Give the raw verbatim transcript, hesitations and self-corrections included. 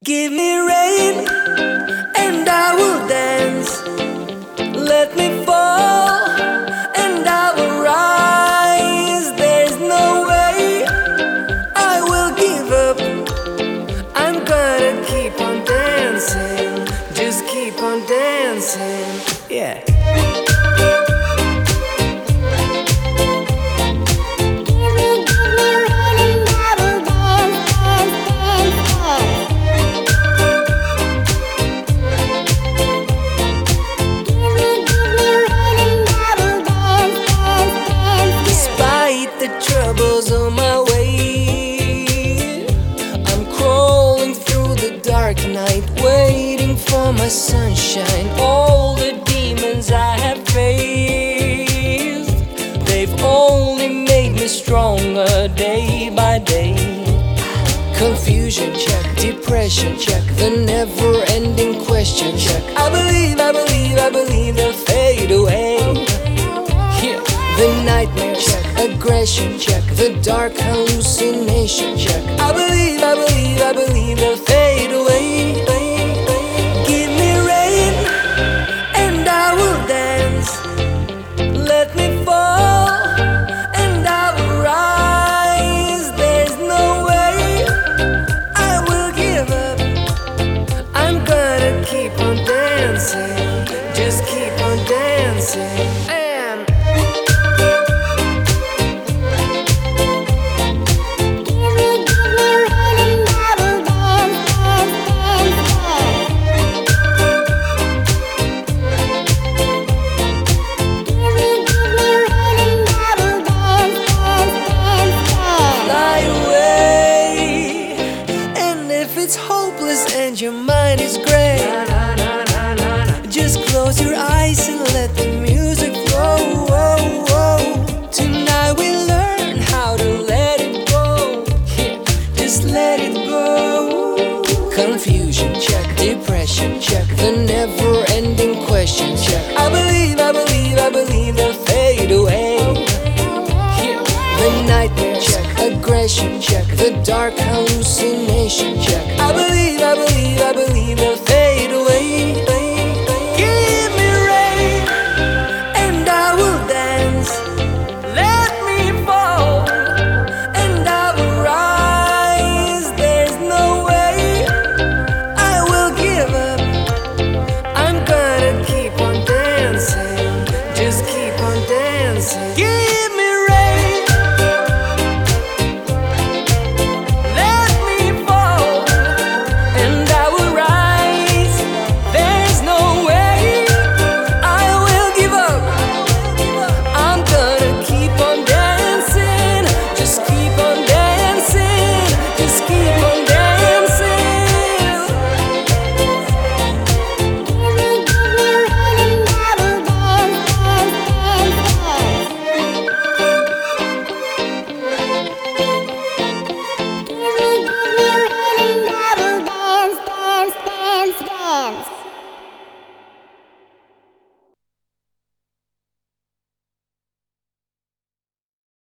Give me rain and I will dance. Let me fall and I will rise. There's no way I will give up. I'm gonna keep on dancing. Just keep on dancing. Yeah. Troubles on my way, I'm crawling through the dark night, waiting for my sunshine. All the demons I have faced, they've only made me stronger day by day. Confusion check, depression check, the never-ending question check. I believe, I believe, I believe they'll fade away. Yeah. The nightmare check, aggression check, the dark hallucination check. I believe, I believe, I believe they'll fade away. Give me rain and I will dance. Let me fall and I will rise. There's no way I will give up. I'm gonna keep on dancing. Just keep on dancing. It's hopeless and your mind is gray. Just close your eyes and let the music flow. Tonight we learn how to let it go. Just let it go. Confusion check, depression check, the never-ending question check. I believe, I believe, I believe they'll fade away. The nightmare check, aggression check, the dark